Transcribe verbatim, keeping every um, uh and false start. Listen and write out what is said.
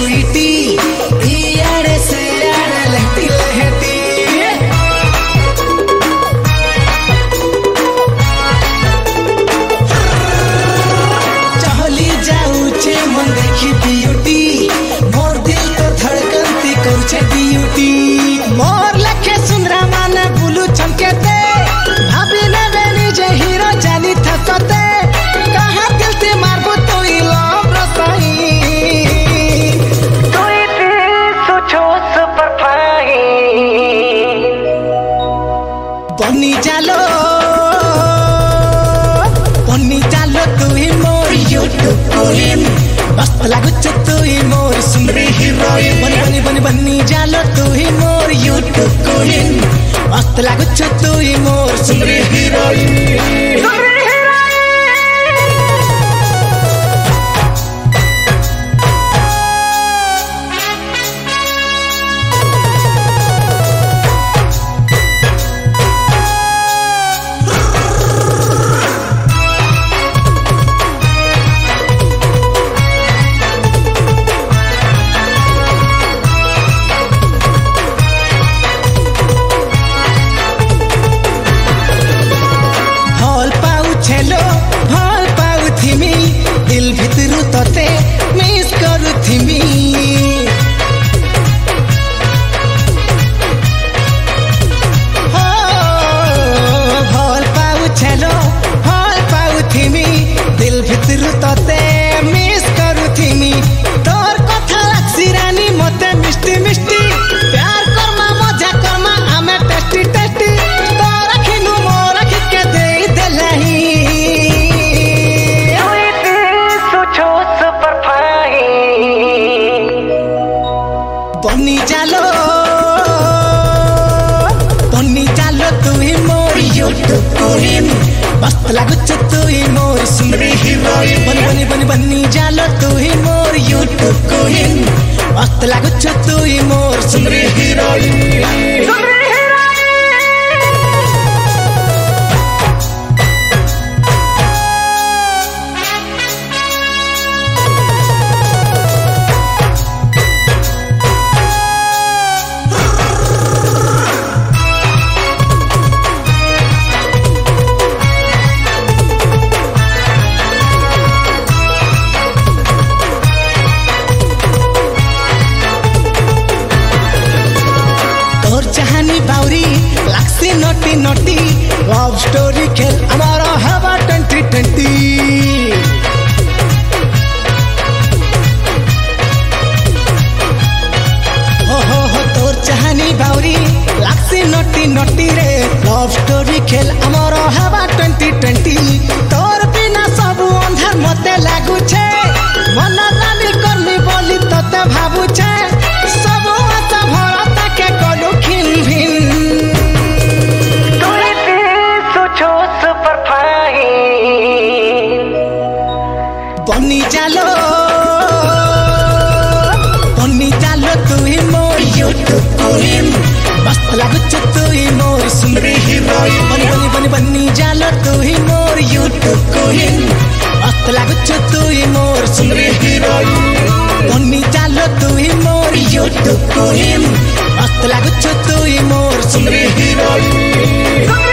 sweetie इयाड़े से याड़े लहटी लहटी चहली जाऊचे मन देखी ब्यूटी मोर दिल तो धड़कनती करूचे ड्यूटी मोर लखे सुंदरा माने बुलू चमकेते भाभी ने बेनी जे हीरो जानी थकते कहाँ दिल ते मारबो तो इलाम रसाई तू इतनी सोचो सुपर फाइन बनी जालो बनी जालो तू ही मोर यूट्यूब क्वीन मस्त लागुच तू ही मोर सुंदरी हीरोइन बनी बनी बनी बनी जालो तू ही मोर यूट्यूब क्वीन मस्त लागुच तू ही मोर सुंदरी हीरोइन छेलो भल पाउथिमी दिल भित्रु तते मिस करुथिमी हो भल पाउ छेलो भल पाउथिमी दिल भित्रु तते मिस करुथिमी तोर कथा लागसी रानी मते मिष्टी मिष्टी प्यार करमा मजा करमा आमे टेस्टी टेस्टी तोर खिनु मोर खिके देई देलही बनी जालो बनी जालो तू ही मोर यूट्यूब क्वीन मस्त लागुच तू ही मोर सुंदरी हीरोइन बनी बनी बनी बनी जालो तू ही मोर यूट्यूब क्वीन मस्त लागुच तू ही मोर सुंदरी हीरोइन चाहनी बाउरी लाक्सी नोटी नोटी लव स्टोरी खेल हमारा हवा ट्वेंटी ट्वेंटी हो हो हो तोर चाहनी बाउरी लाक्सी नोटी नोटी रे लव स्टोरी खेल हमारा हवा ट्वेंटी ट्वेंटी तोर बिना सब अंधार मते लागू छे मन रानी करमी बोली तते भाबू छे सब आशा भरता के कलू खिन भिन तू इतनी सोचो सुपर फाइन बनी जालो बनी जालो तू ही मोर यूट्यूब क्वीन मस्त लागुच तू ही मोर सुंदरी हीरोइन बनी बनी बनी बनी जालो तू ही मोर यूट्यूब क्वीन मस्त लागुच तू ही मोर सुंदरी हीरोइन बनी जालो तू ही मोर यूट्यूब क्वीन मस्त लागुच तू ही मोर सुंदरी हीरोइन